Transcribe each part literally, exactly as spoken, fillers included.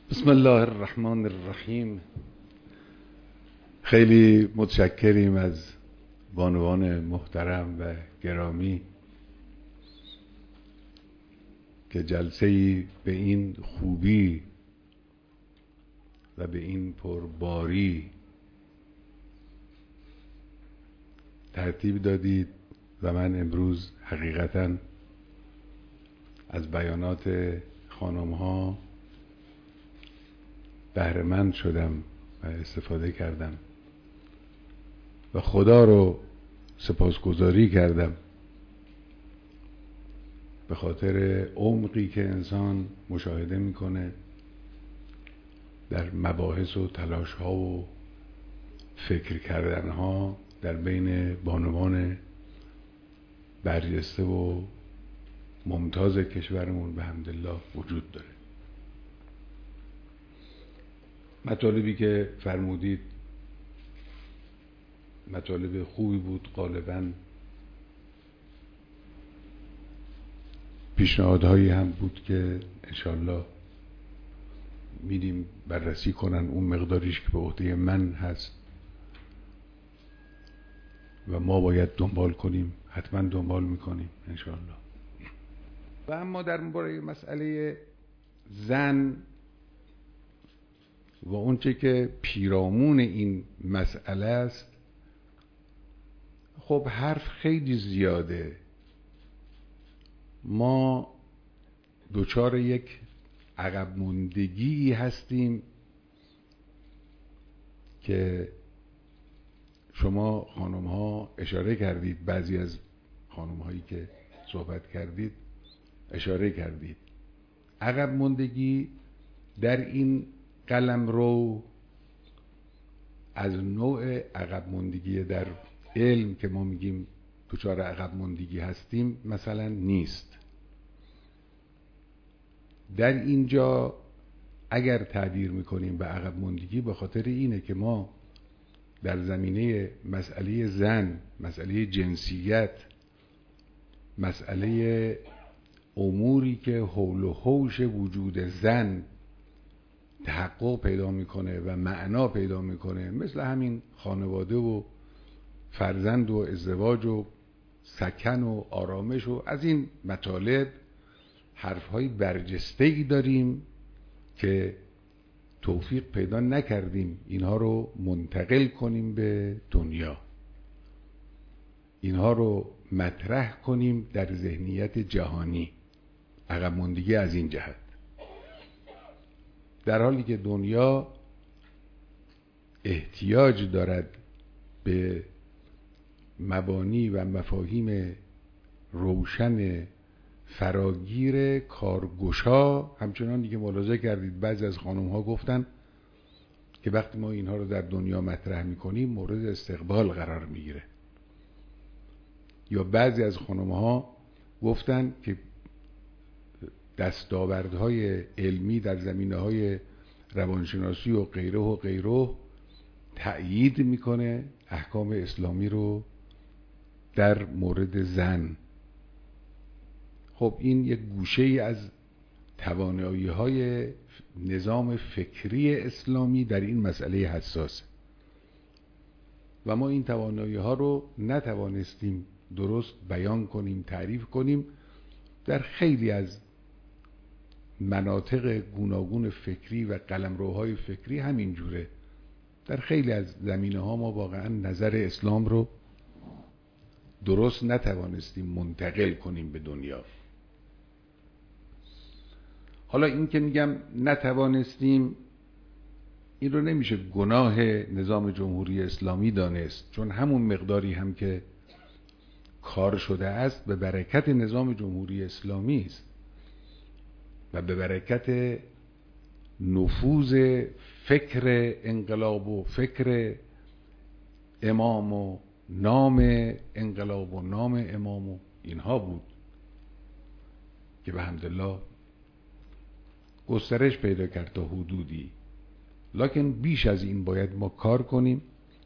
بسم الله الرحمن الرحیم. خیلی متشکریم از بانوان محترم و گرامی که جلسه‌ای به این خوبی و به این پرباری ترتیب دادید و من امروز حقیقتاً از بیانات خانم‌ها بهره‌مند شدم و استفاده کردم و خدا رو سپاسگزاری کردم به خاطر عمقی که انسان مشاهده میکنه در مباحث و تلاش ها و فکر کردن ها در بین بانوان برجسته و ممتاز کشورمون به حمدالله وجود داره. مطالبی که فرمودید مطالب خوبی بود. غالباً پیشنهادهایی هم بود که انشالله میدیم بررسی کنن اون مقداریش که به عهده من هست و ما باید دنبال کنیم. حتما دنبال میکنیم انشالله. و اما در مورد مسئله زن و اونچه که پیرامون این مسئله است، خب حرف خیلی زیاده. ما دوچار یک عقب ماندگی هستیم که شما خانم ها اشاره کردید، بعضی از خانم هایی که صحبت کردید اشاره کردید. عقب ماندگی در این قلمرو از نوع عقب ماندگی در علم که ما میگیم دچار عقب ماندگی هستیم مثلا نیست. در اینجا اگر تعبیر میکنیم به عقب ماندگی به خاطر اینه که ما در زمینه مسئله زن، مسئله جنسیت، مسئله اموری که حول و حوش وجود زن تحقق پیدا میکنه و معنا پیدا میکنه، مثل همین خانواده و فرزند و ازدواج و سکن و آرامش و از این مطالب، حرفهای برجسته ای داریم که توفیق پیدا نکردیم اینها رو منتقل کنیم به دنیا، اینها رو مطرح کنیم در ذهنیت جهانی. عقب ماندگی از این جهت، در حالی که دنیا احتیاج دارد به مبانی و مفاهیم روشن فراگیر کارگشا. همچنان دیگه ملاحظه کردید بعضی از خانم ها گفتن که وقتی ما اینها رو در دنیا مطرح میکنیم مورد استقبال قرار میگیره، یا بعضی از خانم ها گفتن که دستاوردهای علمی در زمینه‌های روانشناسی و غیره و غیره تأیید میکنه احکام اسلامی رو در مورد زن. خب این یک گوشه ای از توانایی های نظام فکری اسلامی در این مسئله حساس و ما این توانایی ها رو نتوانستیم درست بیان کنیم، تعریف کنیم. در خیلی از مناطق گوناگون فکری و قلمروهای فکری همین جوره. در خیلی از زمینه ها ما واقعا نظر اسلام رو درست نتوانستیم منتقل کنیم به دنیا. حالا این که میگم نتوانستیم، این رو نمیشه گناه نظام جمهوری اسلامی دانست، چون همون مقداری هم که کار شده است به برکت نظام جمهوری اسلامی است و به برکت نفوذ فکر انقلاب و فکر امام و نام انقلاب و نام امام و اینها بود که به حمدالله گسترش پیدا کرد تا حدودی. لکن بیش از این باید ما کار کنیم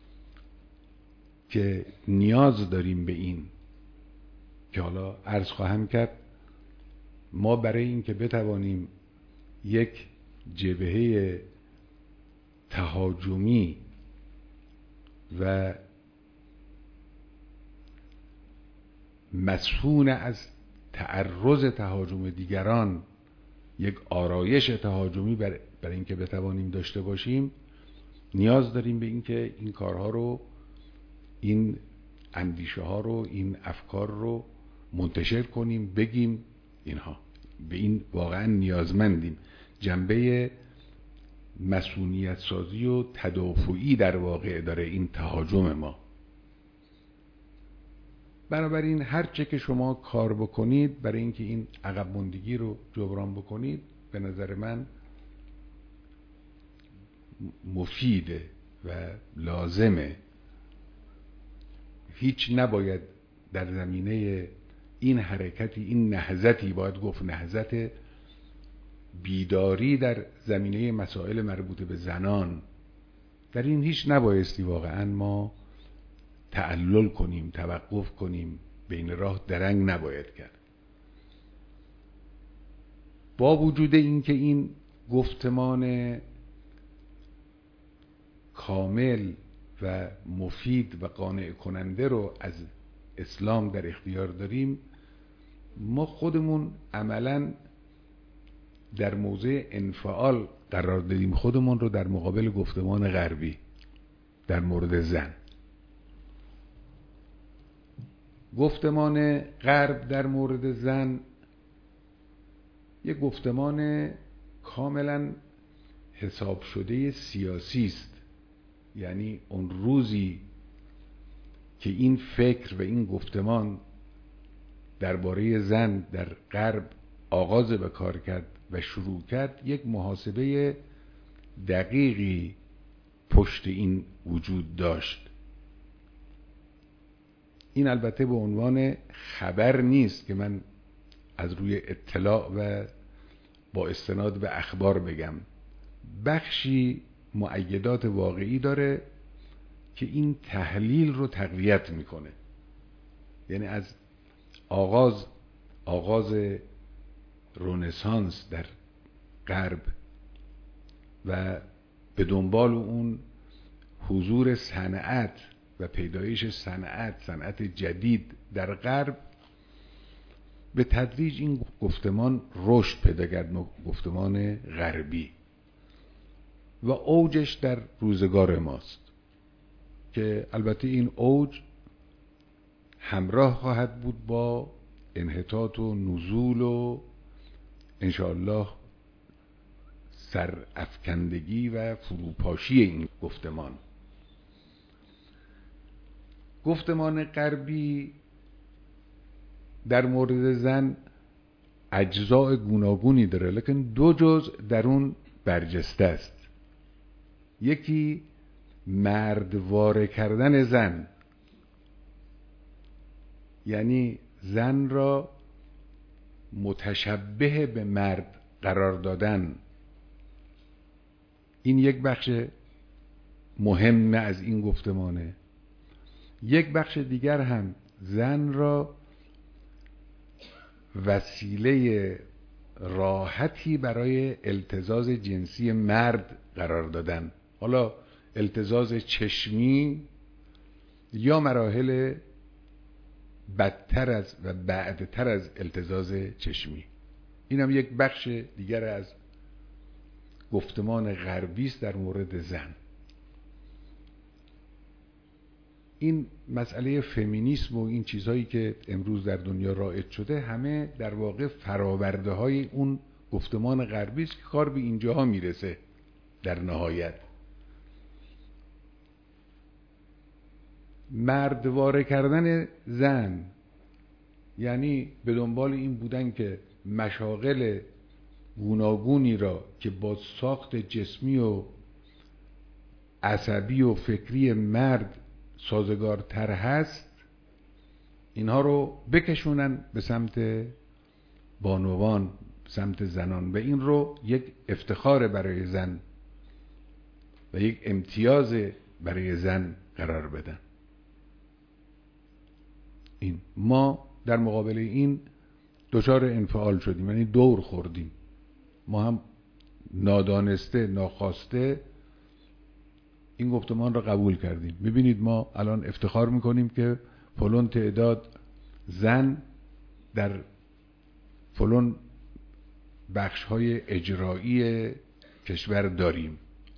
که نیاز داریم به این که حالا عرض خواهم کرد. ما برای این که بتوانیم یک جبهه تهاجمی و مسئول از تعرض تهاجم دیگران یک آرایش تهاجمی برای بر اینکه بتوانیم داشته باشیم، نیاز داریم به اینکه این کارها رو، این اندیشه ها رو، این افکار رو منتشر کنیم، بگیم. اینها به این واقعا نیازمندیم. جنبه مسئولیت سازی و تدافعی در واقع داره این تهاجم ما. بنابراین هر چه که شما کار بکنید برای اینکه این عقب ماندگی رو جبران بکنید، به نظر من مفیده و لازمه. هیچ نباید در زمینه این حرکتی، این نهضتی، باید گفت نهضت بیداری در زمینه مسائل مربوط به زنان، در این هیچ نبایستی واقعا ما تعلل کنیم، توقف کنیم، بین راه درنگ نباید کرد. با وجود اینکه این گفتمان کامل و مفید و قانع کننده رو از اسلام در اختیار داریم، ما خودمون عملاً در موضع انفعال قرار دادیم خودمون رو در مقابل گفتمان غربی در مورد زن. گفتمان غرب در مورد زن یک گفتمان کاملا حساب شده سیاسی است. یعنی اون روزی که این فکر و این گفتمان درباره زن در غرب آغاز به کار کرد و شروع کرد، یک محاسبه دقیقی پشت این وجود داشت. این البته به عنوان خبر نیست که من از روی اطلاع و با استناد به اخبار بگم، بخشی مؤیدات واقعی داره که این تحلیل رو تقویت میکنه. یعنی از آغاز آغاز رنسانس در غرب و به دنبال اون حضور صنعت و پیدایش صنعت صنعت جدید در غرب، به تدریج این گفتمان رشد پیدا کرد، گفتمان غربی، و اوجش در روزگار ماست که البته این اوج همراه خواهد بود با انحطاط و نزول و انشاءالله سرافکندگی و فروپاشی این گفتمان. گفتمان غربی در مورد زن اجزاء گوناگونی داره، لیکن دو جزء در اون برجسته است. یکی مردواره کردن زن، یعنی زن را متشبه به مرد قرار دادن. این یک بخش مهم از این گفتمانه. یک بخش دیگر هم زن را وسیله راحتی برای التزاز جنسی مرد قرار دادن، حالا التزاز چشمی یا مراحل بدتر از و بعدتر از التزاز چشمی. این هم یک بخش دیگر از گفتمان غربی است در مورد زن. این مسئله فمینیسم و این چیزهایی که امروز در دنیا رایج شده، همه در واقع فراورده های اون گفتمان غربی است که کار به اینجاها میرسه. در نهایت مردواره کردن زن یعنی به دنبال این بودن که مشاغل گوناگونی را که با ساخت جسمی و عصبی و فکری مرد سازگارتر هست، اینها رو بکشونن به سمت بانوان، سمت زنان، و این رو یک افتخار برای زن و یک امتیاز برای زن قرار بدن. این ما در مقابل این دچار انفعال شدیم، یعنی دور خوردیم. ما هم نادانسته ناخواسته این گفتمان را قبول کردیم. میبینید ما الان افتخار میکنیم که فلان تعداد زن در فلان بخش های اجرایی کشور داریم.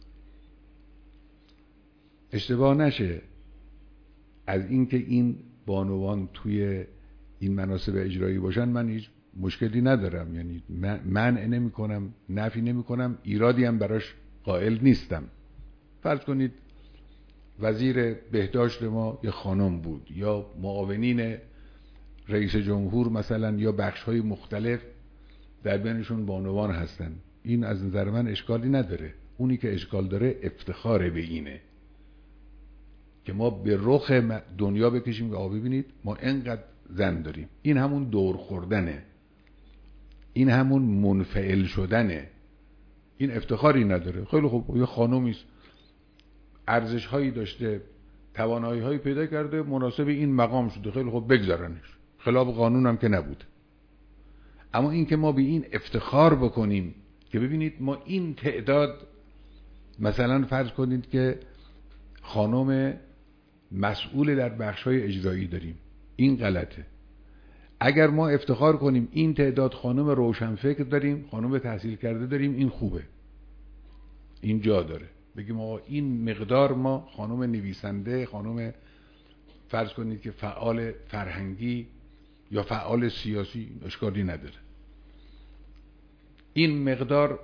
اشتباه نشه، از اینکه این بانوان توی این مناصب اجرایی باشن من هیچ مشکلی ندارم، یعنی منع نمی کنم، نفی نمی کنم، ایرادی هم براش قائل نیستم. فرض کنید وزیر بهداشت ما یه خانم بود، یا معاونین رئیس جمهور مثلا، یا بخش های مختلف در بینشون بانوان هستن، این از نظر من اشکالی نداره. اونی که اشکال داره افتخار به اینه که ما به رخ دنیا بکشیم که آب ببینید ما انقدر زن داریم. این همون دور خوردنه، این همون منفعل شدنه، این افتخاری نداره. خیلی خوب، یه خانومیست، ارزش هایی داشته، توانایی هایی پیدا کرده، مناسب این مقام شده، خیلی خوب بگذارنش، خلاف قانون هم که نبود. اما این که ما به این افتخار بکنیم که ببینید ما این تعداد، مثلا فرض کنید که خانم مسئول در بخش‌های اجرایی داریم، این غلطه. اگر ما افتخار کنیم این تعداد خانم روشنفکر داریم، خانم تحصیل کرده داریم، این خوبه، این جا داره. بگیم آقا این مقدار ما خانم نویسنده، خانم فرض کنید که فعال فرهنگی یا فعال سیاسی، اشکالی نداره. این مقدار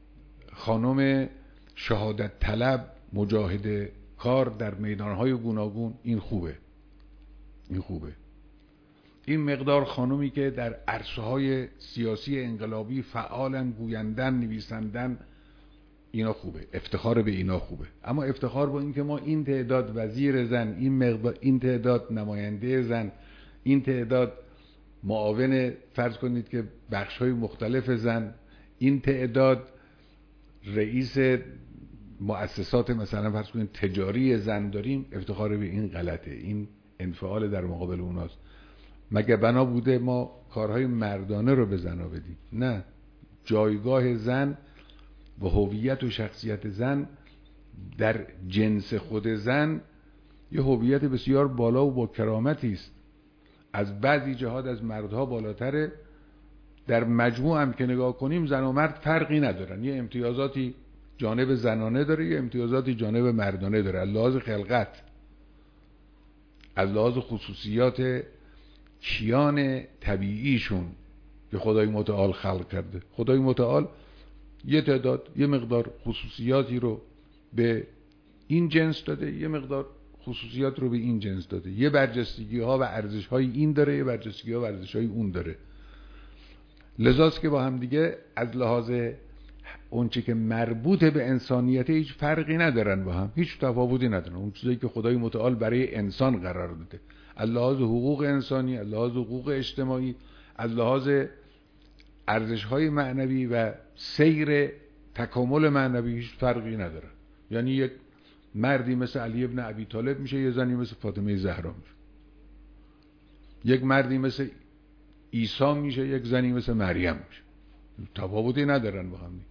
خانم شهادت طلب، مجاهد کار در میدانهای گوناگون، این خوبه، این خوبه. این مقدار خانومی که در عرصه های سیاسی انقلابی فعالن، گویندن، نویسندن، اینا خوبه، افتخار به اینا خوبه. اما افتخار با این که ما این تعداد وزیر زن، این مقدار، این تعداد نماینده زن، این تعداد معاون فرض کنید که بخش های مختلف زن، این تعداد رئیس مؤسسات مثلا فرض کنید تجاری زن داریم، افتخار به این غلطه، این انفعال در مقابل اوناست. مگه بنا بوده ما کارهای مردانه رو به زنها بدیم؟ نه، جایگاه زن و هویت و شخصیت زن در جنس خود زن یه هویت بسیار بالا و با کرامتی است، از بعضی جهات از مردها بالاتره. در مجموع هم که نگاه کنیم زن و مرد فرقی ندارن، یه امتیازاتی جانب زنانه داره، یه امتیازاتی جانب مردانه داره، از لحاظ خلقت، از لحاظ خصوصیات کیان طبیعیشون که خدای متعال خلق کرده. خدای متعال یه تعداد، یه مقدار خصوصیاتی رو به این جنس داده، یه مقدار خصوصیات رو به این جنس داده، یه برجستگی ها و ارزش های این داره، یه برجستگی ها و ارزش های اون داره. لذاست که با هم دیگه از لحاظ اونچه که مربوط به انسانیت هیچ فرقی ندارن، با هم هیچ تفاوتی ندارن. اون چیزی که خدای متعال برای انسان قرار داده، از لحاظ حقوق انسانی، از لحاظ حقوق اجتماعی، از لحاظ ارزش‌های معنوی و سیر تکامل معنوی هیچ فرقی نداره. یعنی یک مردی مثل علی ابن ابی طالب میشه، یه زنی مثل فاطمه زهرا میشه. یک مردی مثل عیسی میشه، یک زنی مثل مریم میشه. تفاوتی ندارن با هم.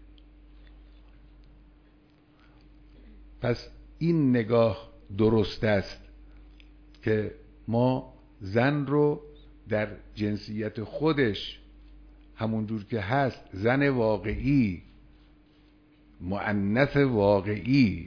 پس این نگاه درست است که ما زن رو در جنسیت خودش همونجور که هست، زن واقعی، مؤنث واقعی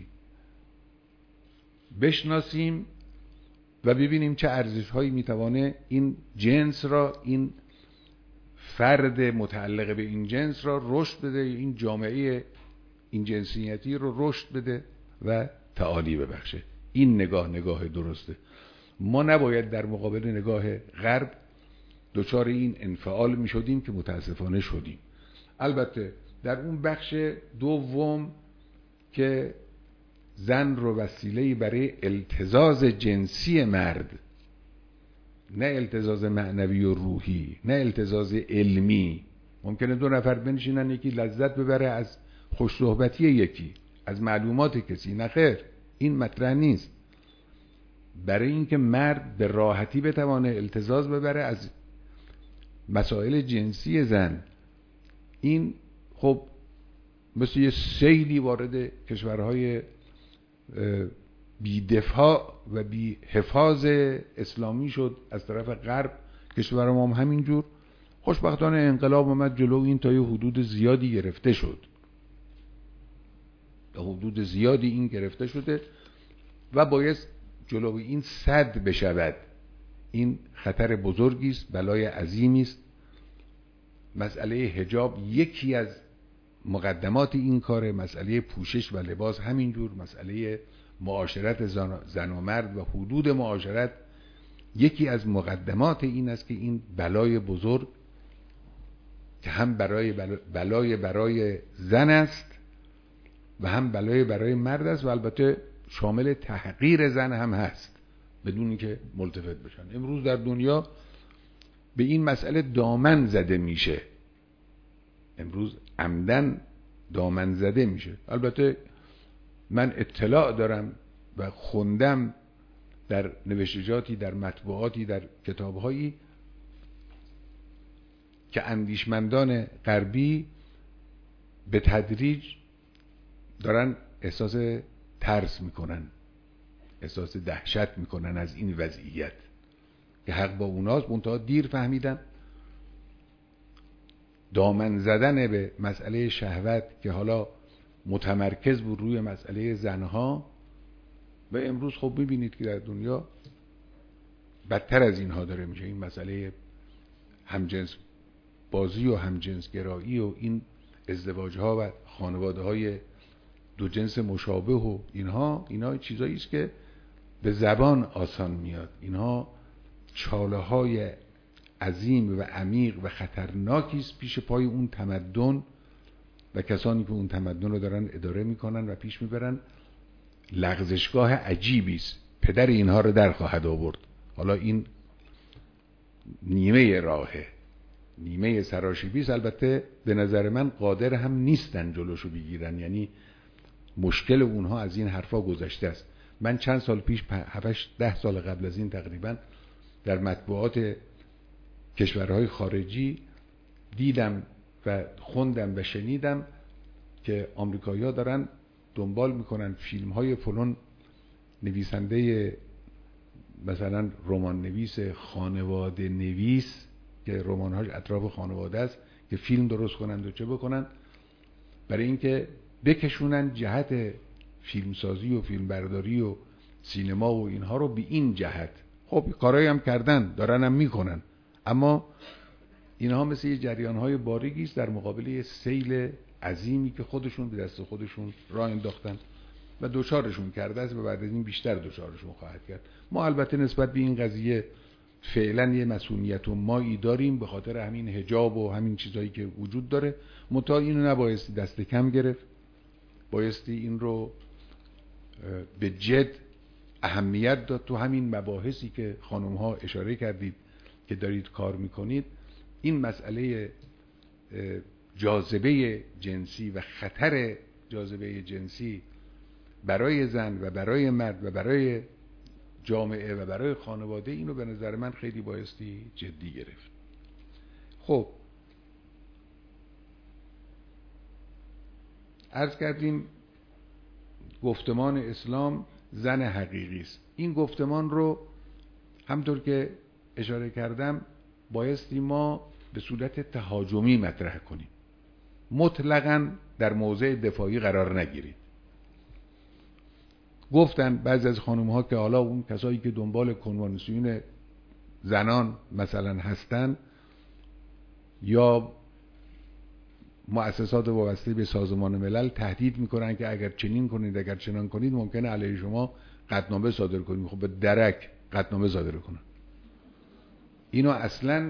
بشناسیم و ببینیم چه ارزش هایی میتوانه این جنس را، این فرد متعلق به این جنس را رشد بده، این جامعه این جنسیتی رو رشد بده و تعالی ببخشه. این نگاه نگاه درسته. ما نباید در مقابل نگاه غرب دچار این انفعال می شدیم که متاسفانه شدیم. البته در اون بخش دوم که زن رو وسیله‌ای برای التزاز جنسی مرد، نه التزاز معنوی و روحی، نه التزاز علمی. ممکنه دو نفر بنشینن یکی لذت ببره از خوش صحبتی یکی، از معلومات کسی، نه خیر، این مطرح نیست. برای اینکه مرد به راحتی بتوانه التزاز ببره از مسائل جنسی زن، این خب مثل یه سیلی وارد کشورهای بی دفاع و بی حفاظ اسلامی شد از طرف غرب. کشور ما هم همینجور. خوشبختانه انقلاب اومد جلو این تا یه حدود زیادی گرفته شد، تا حدود زیادی این گرفته شده و باید جلو این سد بشود. این خطر بزرگی است، بلای عظیمی است. مسئله حجاب یکی از مقدمات این کاره، مسئله پوشش و لباس همینجور، مسئله معاشرت زن و مرد و حدود معاشرت یکی از مقدمات این است که این بلای بزرگ که هم برای بلای برای زن است و هم بلای برای مرد است و البته شامل تحقیر زن هم هست بدون اینکه ملتفت بشن. امروز در دنیا به این مسئله دامن زده میشه، امروز عمدن دامن زده میشه. البته من اطلاع دارم و خوندم در نوشتجاتی، در مطبوعاتی، در کتابهایی که اندیشمندان غربی به تدریج دارن احساس ترس میکنن، احساس دهشت میکنن از این وضعیت که حق با اوناست، منتها دیر فهمیدن دامن زدن به مسئله شهوت که حالا متمرکز بود روی مسئله زنها و امروز خب میبینید که در دنیا بدتر از اینها داره میشه. این مسئله همجنس بازی و همجنس گرایی و این ازدواج ها و خانواده های دو جنس مشابه و اینها اینها چیزایی است که به زبان آسان میاد. اینها چاله های عظیم و عمیق و خطرناکی است پیش پای اون تمدن و کسانی که اون تمدن رو دارن اداره میکنن و پیش میبرن. لغزشگاه عجیبی است، پدر اینها رو در خواهد آورد. حالا این نیمه راهه، نیمه سراشیبی است. البته به نظر من قادر هم نیستن جلوشو بگیرن، یعنی مشکل اونها از این حرفا گذشته است. من چند سال پیش، هفت ده سال قبل از این تقریبا، در مطبوعات کشورهای خارجی دیدم و خوندم و شنیدم که آمریکایی‌ها دارن دنبال میکنن فیلم های فلان نویسنده مثلا رمان نویس خانواده نویس که رمان‌هاش اطراف خانواده است که فیلم درست کنند و چه بکنن برای اینکه بکشونن جهت فیلمسازی و فیلمبرداری و سینما و اینها رو به این جهت. خب کارایی هم کردن، دارن هم میکنن، اما اینها مثل یه جریان‌های باریکی است در مقابل سیل عظیمی که خودشون به دست خودشون راه انداختن و دوچارشون کرده است و بعد از این بیشتر دوچارشون خواهد کرد. ما البته نسبت به این قضیه فعلا یه مسئولیت و مایی داریم به خاطر همین حجاب و همین چیزایی که وجود داره، منتها اینو نبایستی دست کم گرفت، بایستی این رو به جد اهمیت داد. تو همین مباحثی که خانم ها اشاره کردید که دارید کار میکنید، این مسئله جاذبه جنسی و خطر جاذبه جنسی برای زن و برای مرد و برای جامعه و برای خانواده، اینو به نظر من خیلی بایستی جدی گرفت. خب عرض کردیم گفتمان اسلام زن حقیقی است. این گفتمان رو همطور که اشاره کردم بایستی ما به صورت تهاجمی مطرح کنیم، مطلقاً در موضع دفاعی قرار نگیرید. گفتن بعضی از خانم ها که حالا اون کسایی که دنبال کنوانسیون زنان مثلا هستن یا مؤسسات وابسته به سازمان ملل تهدید میکنن که اگر چنین کنید اگر چنان کنید ممکنه علیه شما قطعنامه صادر کنیم. خب به درک قطعنامه صادر کنن. اینو اصلا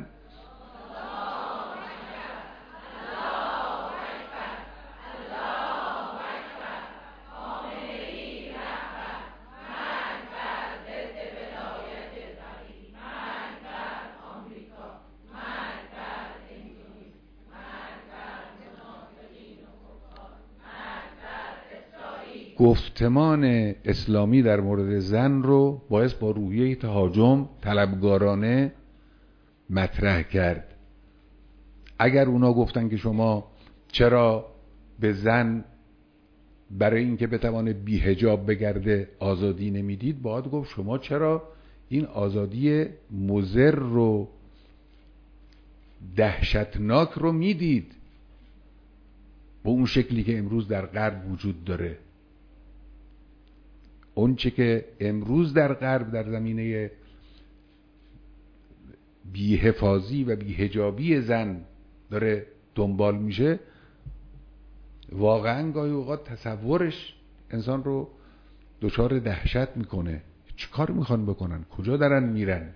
گفتمان اسلامی در مورد زن رو باید با روحیه تهاجم طلبگارانه مطرح کرد. اگر اونا گفتن که شما چرا به زن برای اینکه بتوانه بی حجاب بگرده آزادی نمیدید، باید گفت شما چرا این آزادی مضر رو دهشتناک رو میدید به اون شکلی که امروز در غرب وجود داره. اون چه که امروز در غرب در زمینه بی‌حفاظی و بی‌حجابی زن داره دنبال میشه، واقعا گاهی اوقات تصورش انسان رو دچار دهشت میکنه. چه کار میخوان بکنن؟ کجا دارن میرن؟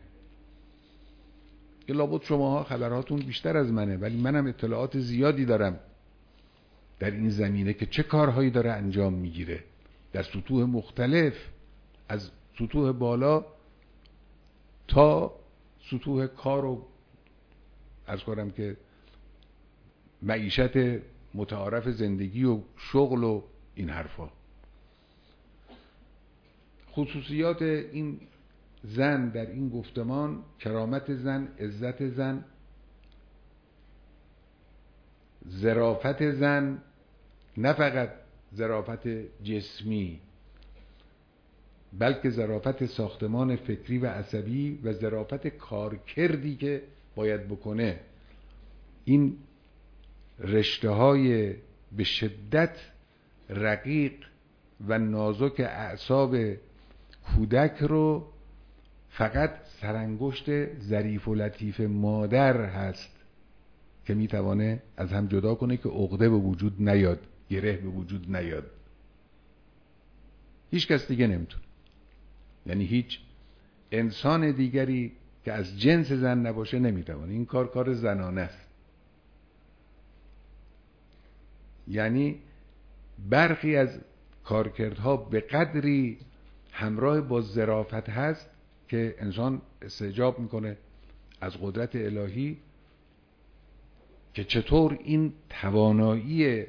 که لابد شماها خبراتون بیشتر از منه، ولی منم اطلاعات زیادی دارم در این زمینه که چه کارهایی داره انجام میگیره در سطوح مختلف، از سطوح بالا تا سطوح کار و عرض کنم که معیشت متعارف زندگی و شغل و این حرفا. خصوصیات این زن در این گفتمان: کرامت زن، عزت زن، ظرافت زن، نه فقط ظرافت جسمی بلکه ظرافت ساختمان فکری و عصبی و ظرافت کارکردی که باید بکنه. این رشته های به شدت رقیق و نازک اعصاب کودک رو فقط سرانگشت ظریف و لطیف مادر هست که میتوانه از هم جدا کنه که عقده به وجود نیاد، گره به وجود نیاد. هیچ کس دیگه نمیتونه، یعنی هیچ انسان دیگری که از جنس زن نباشه نمیتوانه. این کار کار زنانه است. یعنی برخی از کارکردها به قدری همراه با ظرافت هست که انسان استعجاب میکنه از قدرت الهی که چطور این توانایی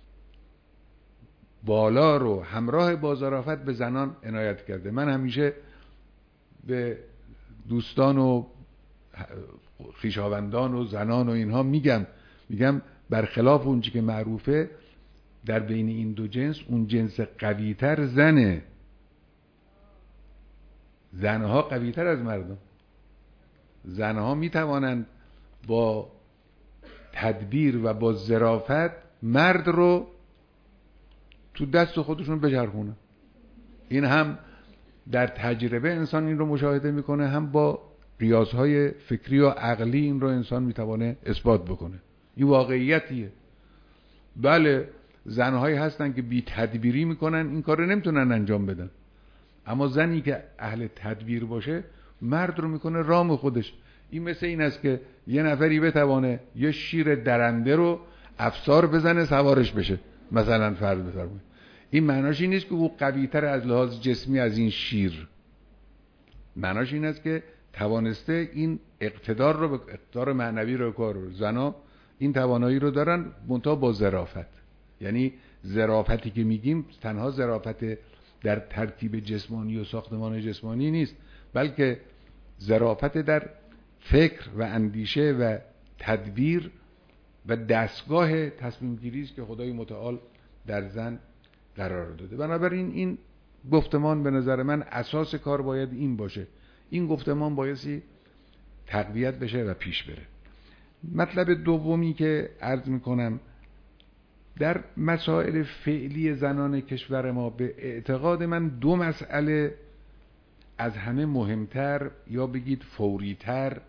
بالا رو همراه با ظرافت به زنان عنایت کرده. من همیشه به دوستان و خویشاوندان و زنان و اینها میگم میگم برخلاف اون چیزی که معروفه در بین این دو جنس، اون جنس قوی‌تر زنه. زنها قوی‌تر از مردم. زنها میتوانند با تدبیر و با ظرافت مرد رو تو دست خودشون بچرخونن. این هم در تجربه انسان این رو مشاهده میکنه، هم با قیاس‌های فکری و عقلی این رو انسان میتوانه اثبات بکنه. این واقعیتیه. بله زنهایی هستن که بی تدبیری میکنن، این کار رو نمیتونن انجام بدن، اما زنی که اهل تدبیر باشه مرد رو میکنه رام خودش. این مثل این است که یه نفری بتوانه یه شیر درنده رو افسار بزنه سوارش بشه، مثلا فرض بفرمایید. این معناش این نیست که او قوی‌تر از لحاظ جسمی از این شیر، معناش این است که توانسته این اقتدار رو، به اقتدار معنوی رو کار رو. زنا این توانایی رو دارن، منتها با ظرافت. یعنی ظرافتی که میگیم تنها ظرافت در ترتیب جسمانی و ساختمان جسمانی نیست، بلکه ظرافت در فکر و اندیشه و تدبیر و دستگاه تصمیم گیری است که خدای متعال در زن قرار داده. بنابراین این گفتمان به نظر من اساس کار باید این باشه. این گفتمان بایستی تقویت بشه و پیش بره. مطلب دومی که عرض میکنم، در مسائل فعلی زنان کشور ما به اعتقاد من دو مسئله از همه مهمتر یا بگید فوریتر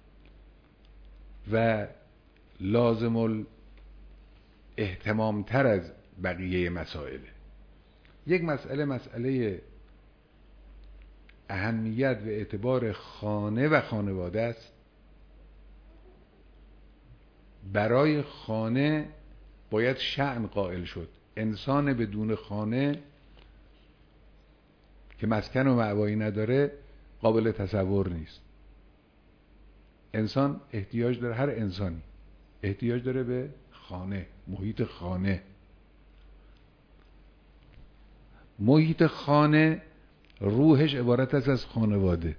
و لازم الاهتمامتر از بقیه مسائل. یک مسئله مسئله اهمیت و اعتبار خانه و خانواده است. برای خانه باید شأن قائل شد. انسان بدون خانه که مسکن و مأوایی نداره قابل تصور نیست. انسان احتیاج داره، هر انسانی احتیاج داره به خانه، محیط خانه. محیط خانه روحش عبارت است از خانواده.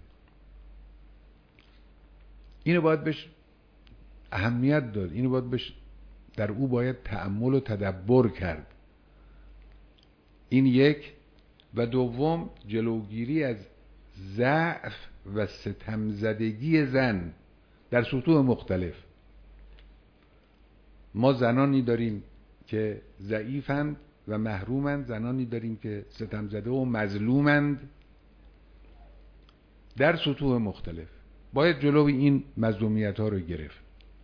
اینو باید بهش اهمیت داد، اینو باید بهش در او باید تأمل و تدبر کرد. این یک. و دوم جلوگیری از ضعف و ستمزدگی زن در سطوح مختلف. ما زنانی داریم که ضعیفند و محرومند، زنانی داریم که ستمزده و مظلومند در سطوح مختلف. باید جلوی این مظلومیت ها رو گرفت.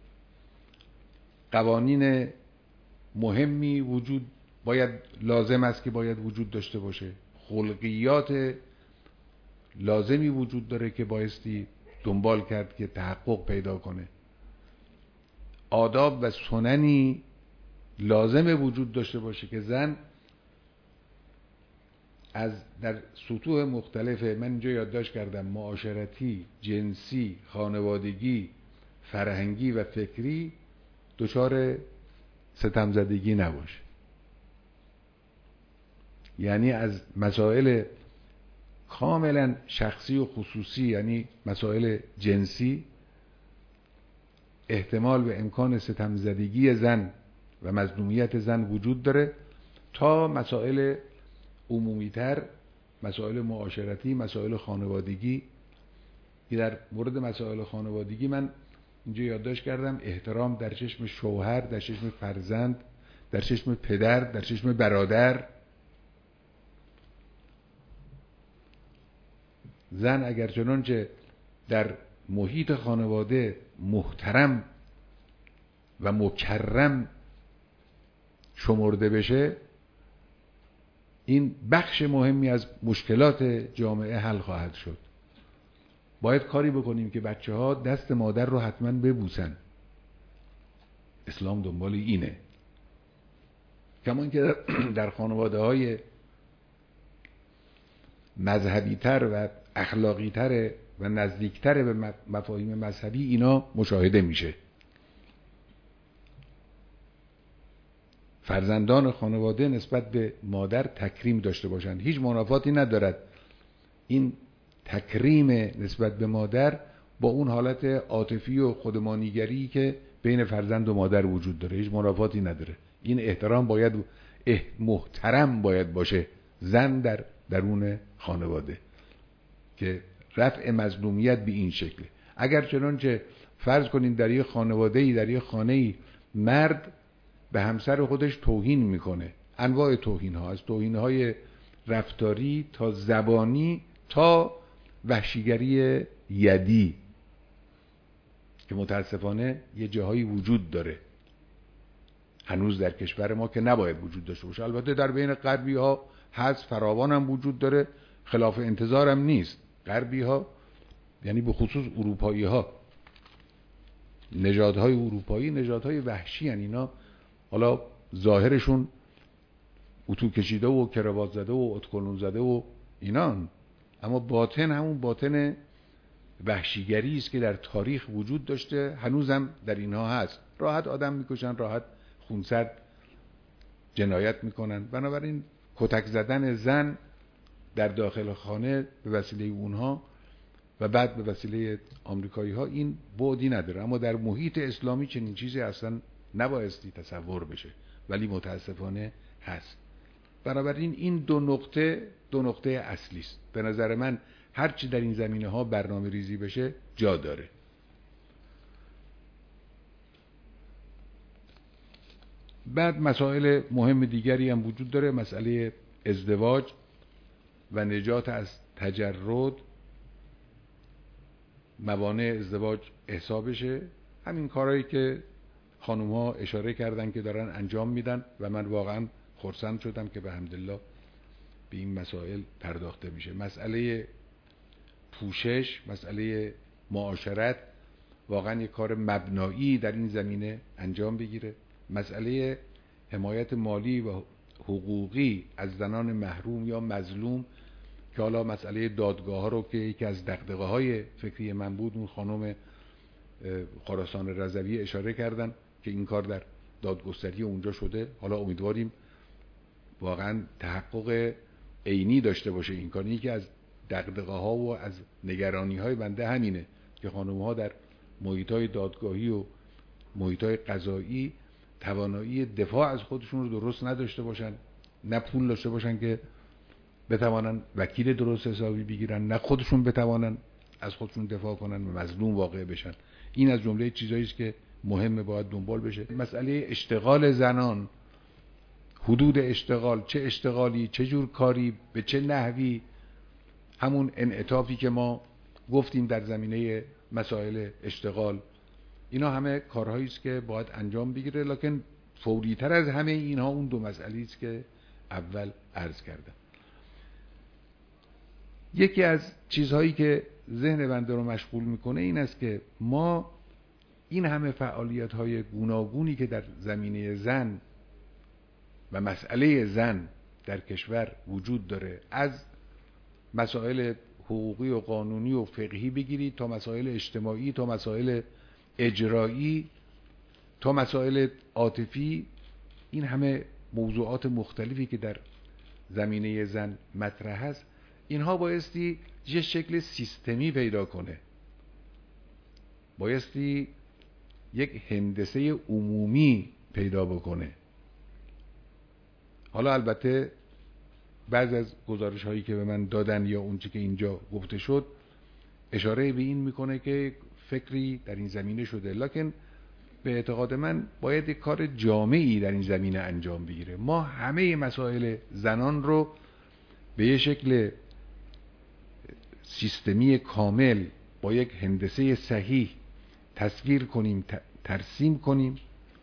قوانین مهمی وجود باید لازم است که باید وجود داشته باشه. خلقیات لازمی وجود داره که بایستی دنبال کرد که تحقق پیدا کنه. آداب و سننی لازم وجود داشته باشه که زن از در سطوح مختلف، من اینجا یادداشت کردم، معاشرتی، جنسی، خانوادگی، فرهنگی و فکری، دچار ستمزدگی نباشه. یعنی از مسائل کاملا شخصی و خصوصی، یعنی مسائل جنسی، احتمال و امکان ستمزدگی زن و مظلومیت زن وجود داره، تا مسائل عمومی‌تر، مسائل معاشرتی، مسائل خانوادگی. در مورد مسائل خانوادگی من اینجا یادداشت کردم احترام در چشم شوهر، در چشم فرزند، در چشم پدر، در چشم برادر. زن اگر چنانچه در محیط خانواده محترم و مکرم شمرده بشه، این بخش مهمی از مشکلات جامعه حل خواهد شد. باید کاری بکنیم که بچه ها دست مادر رو حتما ببوسن. اسلام دنبال اینه. کمان که در خانواده های مذهبی تر و اخلاقی تر و نزدیکتر به مفاهیم مذهبی اینا مشاهده میشه. فرزندان خانواده نسبت به مادر تکریم داشته باشند. هیچ منافاتی ندارد این تکریم نسبت به مادر با اون حالت عاطفی و خودمانیگری که بین فرزند و مادر وجود داره. هیچ منافاتی نداره. این احترام باید محترم باید باشه زن در درون خانواده، که رفع مظلومیت به این شکله. اگر چنانچه فرض کنین در یه خانواده‌ای، در یه خانه‌ای، مرد به همسر خودش توهین میکنه، انواع توهین ها، از توهین های رفتاری تا زبانی تا وحشیگری یدی که متاسفانه یه جاهایی وجود داره هنوز در کشور ما که نباید وجود داشته باشه. البته در بین غربی ها هست، فراوان هم وجود داره، خلاف انتظار هم نیست. غربی ها یعنی به خصوص اروپایی ها، نژادهای اروپایی نژادهای وحشی هن. اینا حالا ظاهرشون اتو کشیده و کراوات زده و اتکلون زده و اینان، اما باطن همون باطن وحشیگری است که در تاریخ وجود داشته، هنوزم در اینها هست. راحت آدم میکشن، راحت خونسرد جنایت میکنن. بنابراین کتک زدن زن در داخل خانه به وسیله اونها و بعد به وسیله آمریکایی ها این بعدی نداره. اما در محیط اسلامی چنین چیزی اصلا نبایستی تصور بشه، ولی متاسفانه هست. بنابراین این دو نقطه دو نقطه اصلی است. به نظر من هرچی در این زمینه ها برنامه ریزی بشه جا داره. بعد مسائل مهم دیگری هم وجود داره. مسئله ازدواج و نجات از تجرد، موانع ازدواج احصا بشه. همین کارهایی که خانوم ها اشاره کردن که دارن انجام میدن و من واقعا خرسند شدم که به حمدالله به این مسائل پرداخته میشه. مسئله پوشش، مسئله معاشرت واقعا یک کار مبنایی در این زمینه انجام بگیره. مسئله حمایت مالی و حقوقی از زنان محروم یا مظلوم که حالا مسئله دادگاه ها رو که یکی از دغدغه های فکری من بود، اون خانم خراسان رضوی اشاره کردن که این کار در دادگستری اونجا شده. حالا امیدواریم واقعا تحقق عینی داشته باشه این کاری که از دغدغه ها و از نگرانی های بنده همینه که خانم ها در محیط های دادگاهی و محیط های قضایی توانایی دفاع از خودشون رو درست نداشته باشن، نه پول داشته باشن که بتوانن وکیل درست حسابی بگیرن، نه خودشون بتوانن از خودشون دفاع کنن و مظلوم واقع بشن. این از جمله چیزایی است که مهمه باید دنبال بشه. مسئله اشتغال زنان، حدود اشتغال، چه اشتغالی، چه جور کاری، به چه نحوی، همون انعطافی که ما گفتیم در زمینه مسائل اشتغال، اینا همه کارهایی است که باید انجام بگیره. لکن فوری‌تر از همه اینها اون دو مسئله است که اول عرض کردم. یکی از چیزهایی که ذهن بنده رو مشغول میکنه این است که ما این همه فعالیت‌های گوناگونی که در زمینه زن و مسئله زن در کشور وجود داره، از مسائل حقوقی و قانونی و فقهی بگیرید تا مسائل اجتماعی، تا مسائل اجرایی، تا مسائل عاطفی، این همه موضوعات مختلفی که در زمینه زن مطرح هست، اینها بایستی یه شکل سیستمی پیدا کنه، بایستی یک هندسه عمومی پیدا بکنه. حالا البته بعض از گزارش هایی که به من دادن یا اون چی که اینجا گفته شد اشاره به این میکنه که فکری در این زمینه شده، لکن به اعتقاد من باید یک کار جامعی در این زمینه انجام بگیره. ما همه مسائل زنان رو به یک شکل سیستمی کامل با یک هندسه صحیح تصویر کنیم، ترسیم کنیم،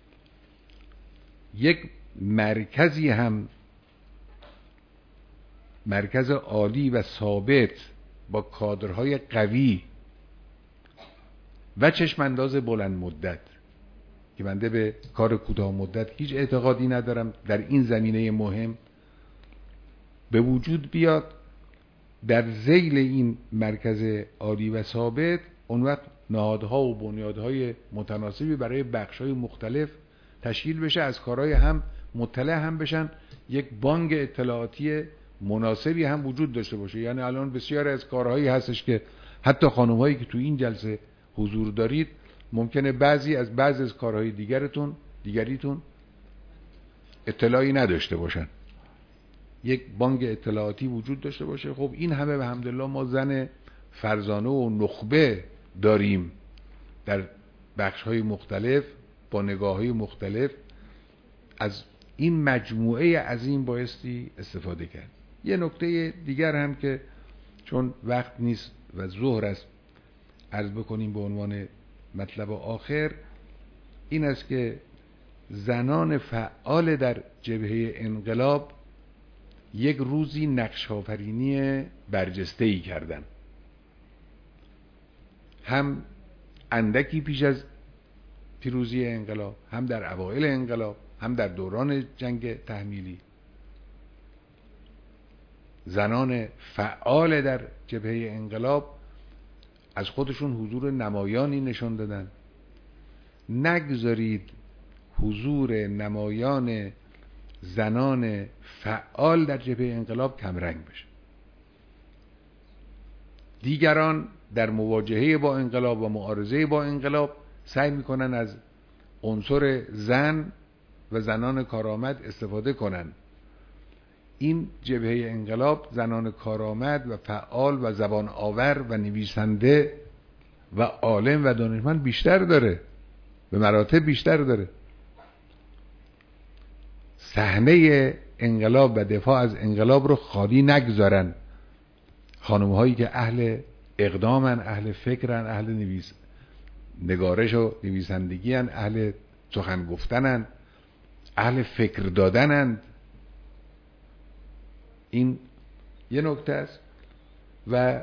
یک مرکزی هم، مرکز عالی و ثابت با کادرهای قوی و چشمانداز بلند مدت، که بنده به کار کوتاه مدت هیچ اعتقادی ندارم، در این زمینه مهم به وجود بیاد. در ذیل این مرکز عالی و ثابت اون وقت نهادها و بنیادهای متناسبی برای بخش‌های مختلف تشکیل بشه، از کارهای هم مطلع هم بشن، یک بانک اطلاعاتی مناسبی هم وجود داشته باشه. یعنی الان بسیار از کارهایی هستش که حتی خانم‌هایی که تو این جلسه حضور دارید ممکنه بعضی از بعضی از کارهای دیگرتون دیگریتون اطلاعی نداشته باشن، یک بانک اطلاعاتی وجود داشته باشه. خب این همه به حمدالله ما زن فرزانه و نخبه داریم در بخش‌های مختلف با نگاه‌های مختلف، از این مجموعه عظیم بایستی استفاده کرد. یه نکته دیگر هم که چون وقت نیست و ظهر است عرض بکنیم به عنوان مطلب آخر، این است که زنان فعال در جبهه انقلاب یک روزی نقش آفرینی برجسته‌ای کردند، هم اندکی پیش از پیروزی انقلاب، هم در اوایل انقلاب، هم در دوران جنگ تحمیلی. زنان فعال در جبهه انقلاب از خودشون حضور نمایانی نشان دادن. نگذارید حضور نمایان زنان فعال در جبهه انقلاب کمرنگ بشه. دیگران در مواجهه با انقلاب و معارضه با انقلاب سعی میکنن از عنصر زن و زنان کارآمد استفاده کنن. این جبهه انقلاب زنان کارآمد و فعال و زبان آور و نویسنده و عالم و دانشمند بیشتر داره، به مراتب بیشتر داره. صحنه انقلاب و دفاع از انقلاب رو خالی نگذارن خانم هایی که اهل اقدامن، اهل فکرن، اهل نویس نگارش و نویسندگی هن، اهل سخن گفتنن، اهل فکر دادنن. این یه نکته است. و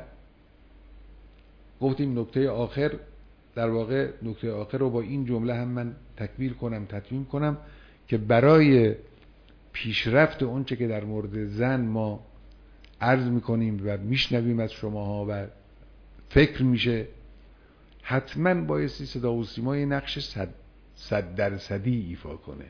گفتیم نکته آخر، در واقع نکته آخر رو با این جمله هم من تکمیل کنم، تتمیم کنم که برای پیشرفت اونچه که در مورد زن ما عرض میکنیم و میشنویم از شماها و فکر میشه، حتما بایستی صدا و سیمای نقش صد, صد درصدی ایفا کنه.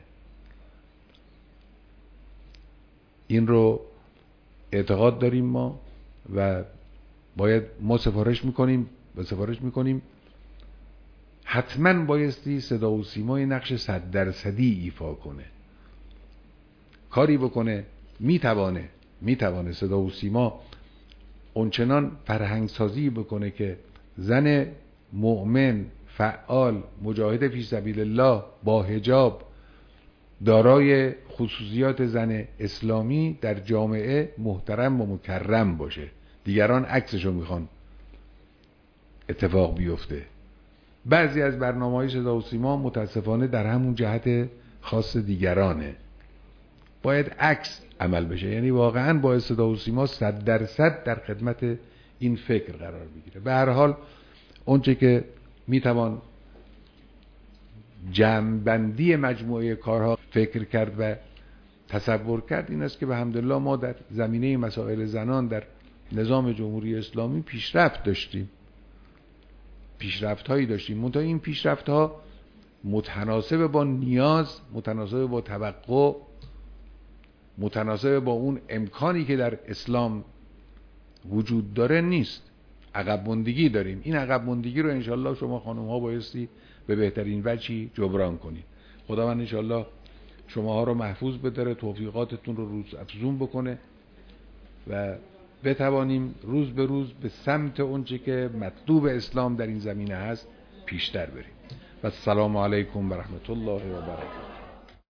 این رو اعتقاد داریم ما و باید ما سفارش میکنیم و سفارش میکنیم حتما بایستی صدا و سیمای نقش صد درصدی ایفا کنه، کاری بکنه. میتوانه میتوانه صدا و سیما اونچنان فرهنگ سازی بکنه که زن مؤمن فعال مجاهد فی سبیل الله با حجاب دارای خصوصیات زن اسلامی در جامعه محترم و مکرم باشه. دیگران عکسشو میخوان اتفاق بیفته. بعضی از برنامه‌های صدا و سیما متاسفانه در همون جهت خاص دیگرانه. باید عکس عمل بشه، یعنی واقعا باید صدا و سیما صد درصد در خدمت این فکر قرار بگیره. به هر حال اونچه که میتوان جمع‌بندی مجموعه کارها فکر کرد و تصور کرد این است که به حمدالله ما در زمینه مسائل زنان در نظام جمهوری اسلامی پیشرفت داشتیم، پیشرفت هایی داشتیم. منتها این پیشرفت ها متناسب با نیاز، متناسب با توقع، متناسب با اون امکانی که در اسلام وجود داره نیست. عقب ماندگی داریم. این عقب ماندگی رو انشالله شما خانم ها بایستی به بهترین وجهی جبران کنید. خداوند انشالله شما ها رو محفوظ بداره، توفیقاتتون رو روز افزون بکنه و بتوانیم روز به روز به سمت اونچه که مطلوب اسلام در این زمینه هست پیشتر بریم. و السلام علیکم و رحمت الله و برکاته.